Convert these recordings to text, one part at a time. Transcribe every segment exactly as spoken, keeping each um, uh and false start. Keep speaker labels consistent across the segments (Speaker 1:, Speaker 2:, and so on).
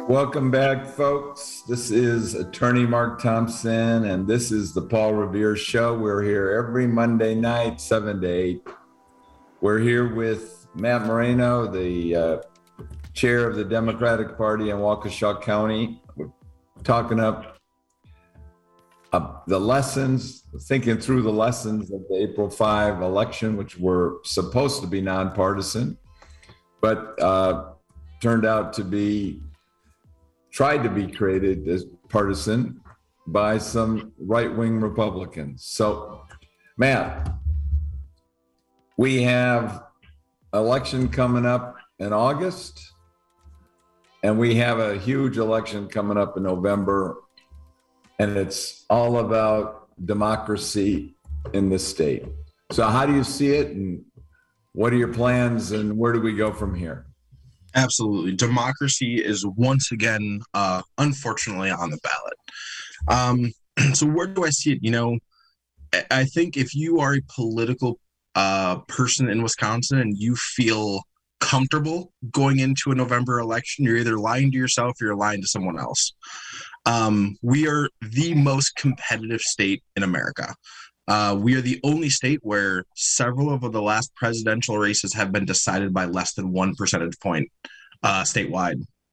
Speaker 1: Welcome back, folks. This is Attorney Mark Thompson, and this is the Paul Revere Show. We're here every Monday night, seven to eight. We're here with Matt Moreno, the uh, chair of the Democratic Party in Waukesha County. We're talking up uh, the lessons, thinking through the lessons of the April fifth election, which were supposed to be nonpartisan, but uh, turned out to be tried to be created as partisan by some right-wing Republicans. So, Matt, we have election coming up in August, and we have a huge election coming up in November, and it's all about democracy in the state. So how do you see it, and what are your plans, and where do we go from here?
Speaker 2: Absolutely. Democracy is once again, uh, unfortunately, on the ballot. Um, so where do I see it? You know, I think if you are a political uh, person in Wisconsin and you feel comfortable going into a November election, you're either lying to yourself or you're lying to someone else. Um, we are the most competitive state in America. Uh, we are the only state where several of the last presidential races have been decided by less than one percentage point uh, statewide.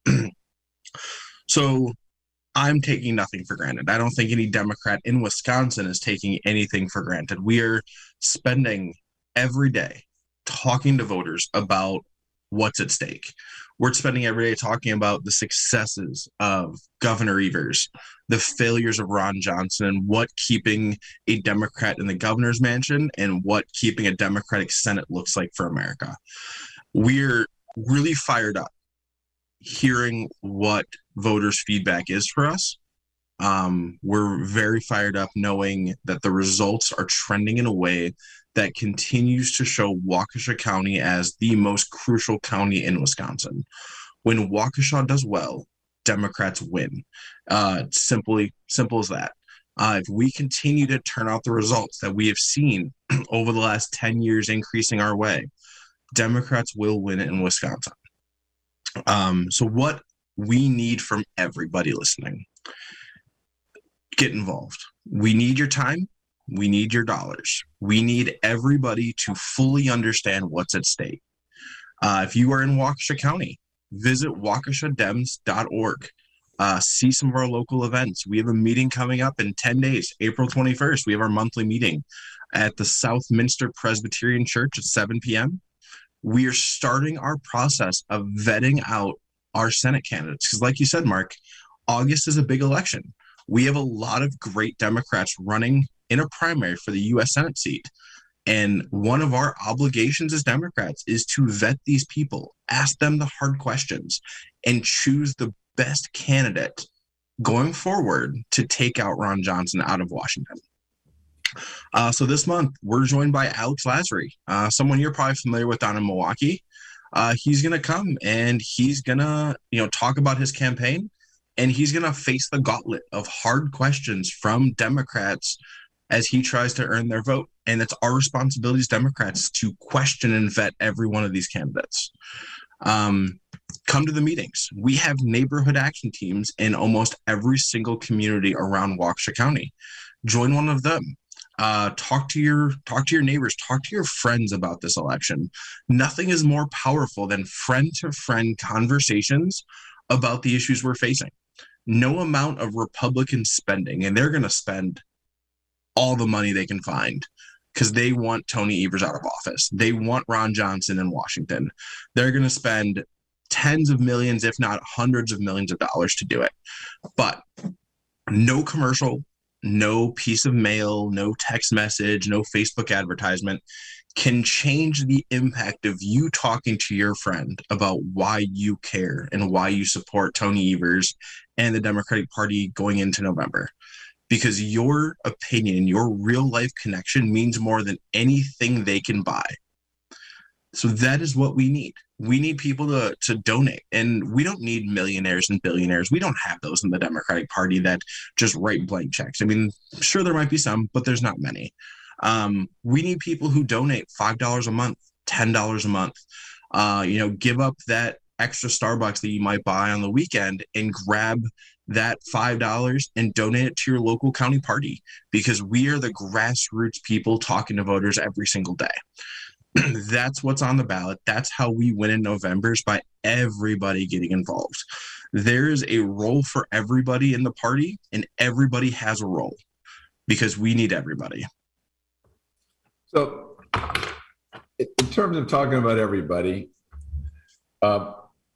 Speaker 2: So I'm taking nothing for granted. I don't think any Democrat in Wisconsin is taking anything for granted. We are spending every day talking to voters about what's at stake. We're spending every day talking about the successes of Governor Evers, the failures of Ron Johnson, and what keeping a Democrat in the governor's mansion and what keeping a Democratic Senate looks like for America. We're really fired up hearing what voters' feedback is for us. Um, we're very fired up knowing that the results are trending in a way that continues to show Waukesha County as the most crucial county in Wisconsin. When Waukesha does well, Democrats win. Uh, simply, simple as that. Uh, if we continue to turn out the results that we have seen over the last ten years increasing our way, Democrats will win in Wisconsin. Um, so what we need from everybody listening, get involved. We need your time. We need your dollars. We need everybody to fully understand what's at stake. Uh, if you are in Waukesha County, visit waukesha dems dot org. Uh, see some of our local events. We have a meeting coming up in ten days, April twenty-first. We have our monthly meeting at the Southminster Presbyterian Church at seven p.m. We are starting our process of vetting out our Senate candidates. Because like you said, Mark, August is a big election. We have a lot of great Democrats running in a primary for the U S Senate seat. And one of our obligations as Democrats is to vet these people, ask them the hard questions, and choose the best candidate going forward to take out Ron Johnson out of Washington. Uh, so this month, we're joined by Alex Lasry, uh, someone you're probably familiar with down in Milwaukee. Uh, he's going to come and he's going to, you know, talk about his campaign, and he's going to face the gauntlet of hard questions from Democrats as he tries to earn their vote. And it's our responsibility as Democrats to question and vet every one of these candidates. Um, come to the meetings. We have neighborhood action teams in almost every single community around Waukesha County. Join one of them. Uh, talk to your talk to your neighbors, talk to your friends about this election. Nothing is more powerful than friend-to-friend conversations about the issues we're facing. No amount of Republican spending, and they're going to spend all the money they can find because they want Tony Evers out of office. They want Ron Johnson in Washington. They're going to spend tens of millions, if not hundreds of millions of dollars to do it. But no commercial, no piece of mail, no text message, no Facebook advertisement can change the impact of you talking to your friend about why you care and why you support Tony Evers and the Democratic Party going into November. Because your opinion, your real life connection means more than anything they can buy. So that is what we need. We need people to, to donate. And we don't need millionaires and billionaires. We don't have those in the Democratic Party that just write blank checks. I mean, sure, there might be some, but there's not many. Um, we need people who donate five dollars a month, ten dollars a month, uh, you know, give up that extra Starbucks that you might buy on the weekend and grab that five dollars and donate it to your local county party, because we are the grassroots people talking to voters every single day. That's what's on the ballot. That's how we win in November, is by everybody getting involved. There's a role for everybody in the party, and everybody has a role because we need everybody.
Speaker 1: So in terms of talking about everybody, uh,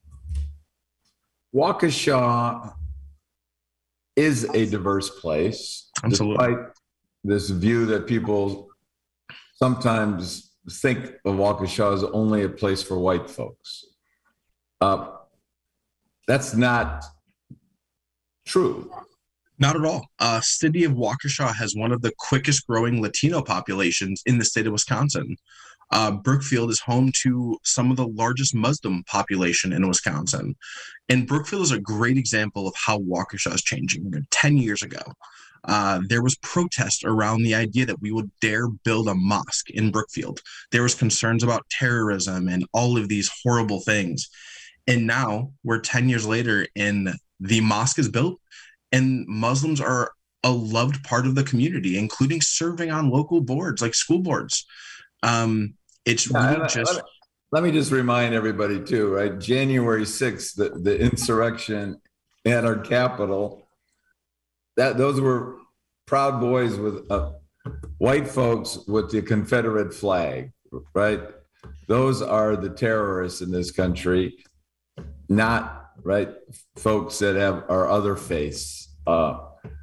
Speaker 1: Waukesha is a diverse place.
Speaker 2: Absolutely.
Speaker 1: Despite this view that people sometimes think of Waukesha as only a place for white folks. Uh, that's not true.
Speaker 2: Not at all. Uh, city of Waukesha has one of the quickest growing Latino populations in the state of Wisconsin. Uh, Brookfield is home to some of the largest Muslim population in Wisconsin. And Brookfield is a great example of how Waukesha is changing. ten years ago, uh, there was protest around the idea that we would dare build a mosque in Brookfield. There was concerns about terrorism and all of these horrible things. And now we're ten years later, and the mosque is built, and Muslims are a loved part of the community, including serving on local boards like school boards. Um, it's
Speaker 1: yeah,
Speaker 2: really
Speaker 1: let,
Speaker 2: just...
Speaker 1: Let, let me just remind everybody too, right? January sixth, the, the insurrection at our Capitol, that those were Proud Boys with uh, white folks with the Confederate flag, right? Those are the terrorists in this country, not right folks that have our other faiths. Uh,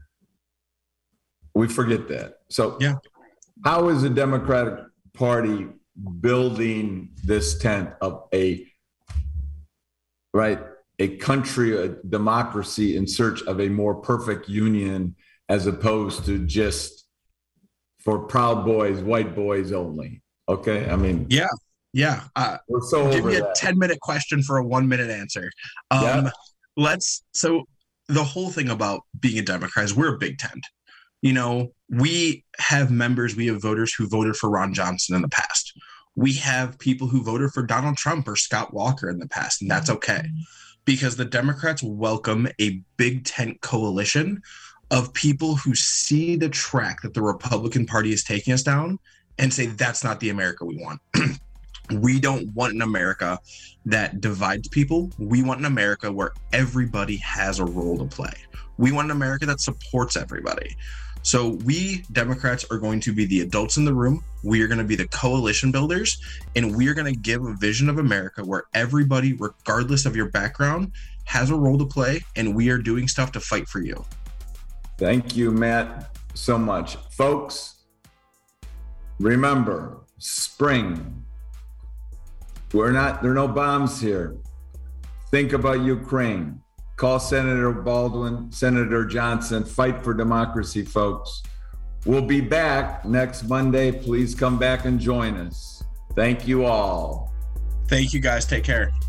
Speaker 1: we forget that. So
Speaker 2: yeah,
Speaker 1: how is the Democratic Party building this tent of a right a country, a democracy in search of a more perfect union, as opposed to just for Proud Boys, white boys only? Okay, I mean,
Speaker 2: yeah, yeah. Uh,
Speaker 1: we're so
Speaker 2: give
Speaker 1: over
Speaker 2: me a
Speaker 1: that.
Speaker 2: ten minute question for a one minute answer. Um,
Speaker 1: Yeah.
Speaker 2: Let's. So the whole thing about being a Democrat is we're a big tent. You know, we have members, we have voters who voted for Ron Johnson in the past. We have people who voted for Donald Trump or Scott Walker in the past, and that's okay, because the Democrats welcome a big tent coalition of people who see the track that the Republican Party is taking us down and say, that's not the America we want. We don't want an America that divides people. We want an America where everybody has a role to play. We want an America that supports everybody. So we Democrats are going to be the adults in the room. We are going to be the coalition builders, and we are going to give a vision of America where everybody, regardless of your background, has a role to play, and we are doing stuff to fight for you.
Speaker 1: Thank you, Matt, so much. Folks, remember, spring. We're not, there are no bombs here. Think about Ukraine. Call Senator Baldwin, Senator Johnson. Fight for democracy, folks. We'll be back next Monday. Please come back and join us. Thank you all.
Speaker 2: Thank you, guys. Take care.